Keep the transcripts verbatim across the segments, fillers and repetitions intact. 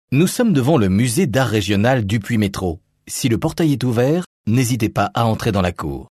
Nous sommes devant le musée d'art régional du Puy-Métro. Si le portail est ouvert, n'hésitez pas à entrer dans la cour.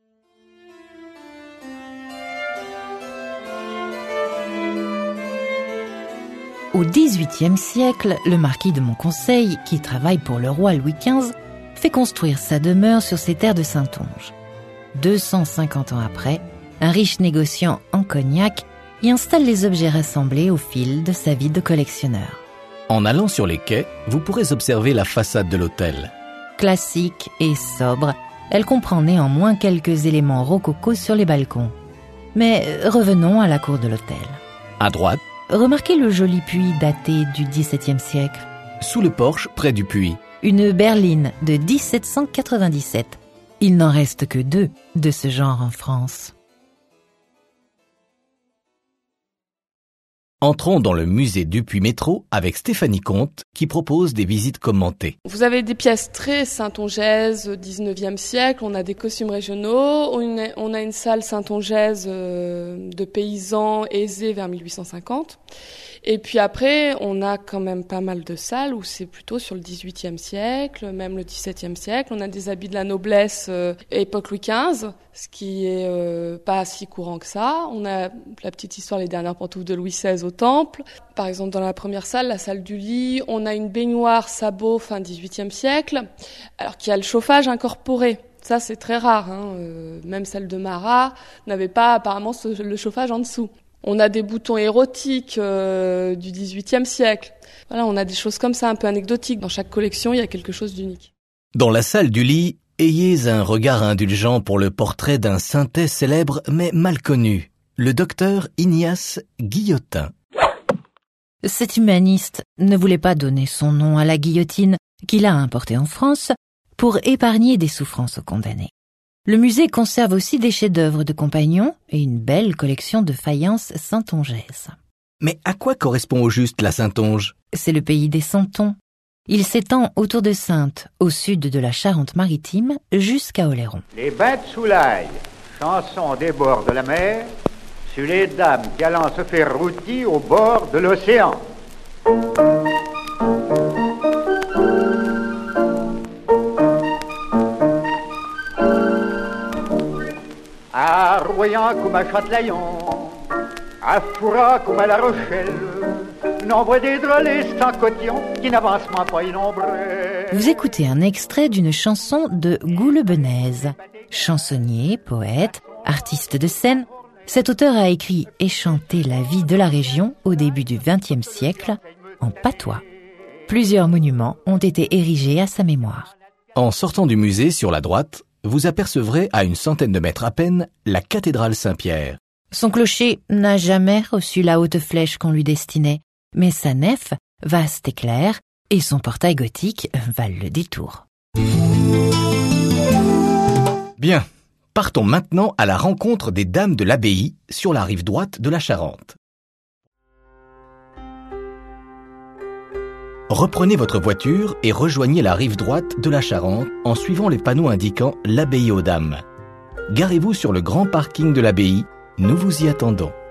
Au dix-huitième siècle, le marquis de Montconseil, qui travaille pour le roi Louis quinze, fait construire sa demeure sur ces terres de Saintonge. deux cent cinquante ans après, un riche négociant en cognac y installe les objets rassemblés au fil de sa vie de collectionneur. En allant sur les quais, vous pourrez observer la façade de l'hôtel. Classique et sobre, elle comprend néanmoins quelques éléments rococo sur les balcons. Mais revenons à la cour de l'hôtel. À droite, remarquez le joli puits daté du dix-septième siècle. sous le porche, près du puits. Une berline de dix-sept cent quatre-vingt-dix-sept. Il n'en reste que deux de ce genre en France. Entrons dans le musée du Puy-Métro avec Stéphanie Comte qui propose des visites commentées. Vous avez des pièces très saintongeaises, dix-neuvième siècle, on a des costumes régionaux, on a, on a une salle saintongeaise euh, de paysans aisés vers mille huit cent cinquante. Et puis après, on a quand même pas mal de salles où c'est plutôt sur le dix-huitième siècle, même le dix-septième siècle. On a des habits de la noblesse euh, époque Louis quinze, ce qui est euh, pas si courant que ça. On a la petite histoire, les dernières pantoufles de Louis seize au Temple. Par exemple, dans la première salle, la salle du lit, on a une baignoire sabot fin dix-huitième siècle, alors qu'il y a le chauffage incorporé. Ça, c'est très rare, hein. Euh, même celle de Marat n'avait pas apparemment ce, le chauffage en dessous. On a des boutons érotiques euh, du dix-huitième siècle. Voilà, on a des choses comme ça, un peu anecdotiques. Dans chaque collection, il y a quelque chose d'unique. Dans la salle du lit, ayez un regard indulgent pour le portrait d'un saintet célèbre mais mal connu, le docteur Ignace Guillotin. Cet humaniste ne voulait pas donner son nom à la guillotine qu'il a importée en France pour épargner des souffrances aux condamnés. Le musée conserve aussi des chefs-d'œuvre de compagnons et une belle collection de faïences saintongaises. Mais à quoi correspond au juste la Saintonge ? C'est le pays des Santons. Il s'étend autour de Saintes, au sud de la Charente-Maritime, jusqu'à Oléron. Les bains de Soulaille, chanson des bords de la mer, sur les dames qui allant se faire rôti au bord de l'océan. À Royan comme à Châtelaillon, à Fouras comme à La Rochelle, nombre des drôles sans cotillon qui n'avancent pas innombreux. Vous écoutez un extrait d'une chanson de Goulbenèze. Chansonnier, poète, artiste de scène, cet auteur a écrit et chanté la vie de la région au début du vingtième siècle en patois. Plusieurs monuments ont été érigés à sa mémoire. En sortant du musée sur la droite, vous apercevrez à une centaine de mètres à peine la cathédrale Saint-Pierre. Son clocher n'a jamais reçu la haute flèche qu'on lui destinait, mais sa nef, vaste et claire, et son portail gothique valent le détour. Bien, partons maintenant à la rencontre des dames de l'abbaye sur la rive droite de la Charente. Reprenez votre voiture et rejoignez la rive droite de la Charente en suivant les panneaux indiquant l'abbaye aux dames. Garez-vous sur le grand parking de l'abbaye, nous vous y attendons.